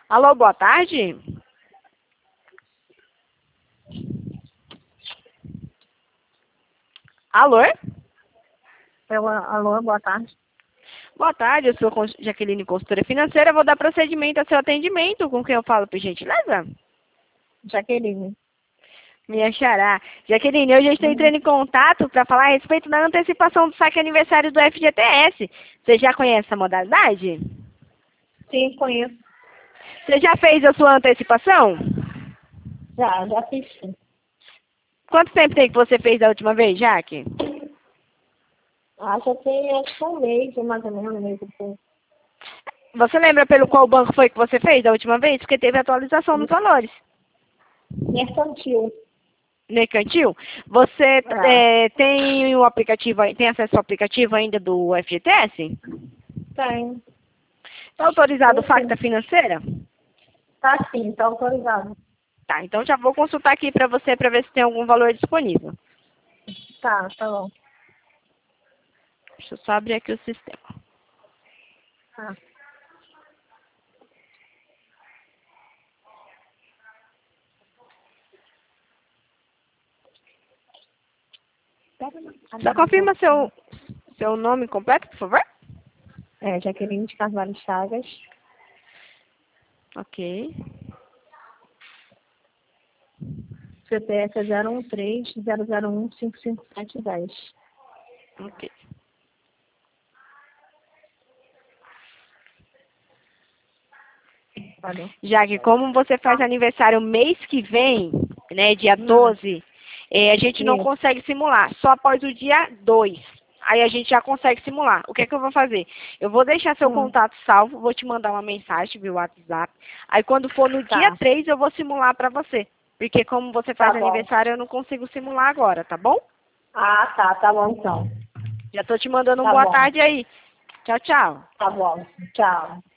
Alô, boa tarde. Alô? Alô, boa tarde. Boa tarde, eu sou Jaqueline, consultora financeira. Vou dar procedimento ao seu atendimento. Com quem eu falo, por gentileza? Jaqueline. Minha xará. Jaqueline, hoje eu estou entrando em contato para falar a respeito da antecipação do saque aniversário do FGTS. Você já conhece essa modalidade? Sim, conheço. Você já fez a sua antecipação? Já fiz sim. Quanto tempo tem que você fez da última vez, Jaque? Já tem acho que um mês, mais ou menos, um mês e pouco. Você lembra pelo qual banco foi que você fez da última vez? Porque teve atualização nos valores. Mercantil. Mercantil? Você tem o aplicativo, tem acesso ao aplicativo ainda do FGTS? Tem. Está autorizado o Tem Facta sim. Financeira? Tá sim, tá autorizado. Tá, então já vou consultar aqui para você para ver se tem algum valor disponível. Tá bom. Deixa eu só abrir aqui o sistema. Tá. Só confirma seu nome completo, por favor? Jaqueline de Carvalho Chagas. Ok. CPF é 013-001-55710. Ok. Valeu. Já que como você faz aniversário mês que vem, né, dia 12, a gente não Isso. consegue simular, só após o dia 2. Aí a gente já consegue simular. O que é que eu vou fazer? Eu vou deixar seu contato salvo, vou te mandar uma mensagem via WhatsApp. Aí quando for no dia 3, eu vou simular para você. Porque como você faz aniversário, eu não consigo simular agora, tá bom? Tá bom então. Já tô te mandando um Tá boa bom. tarde aí. Tchau, tchau. Tá bom. Tchau.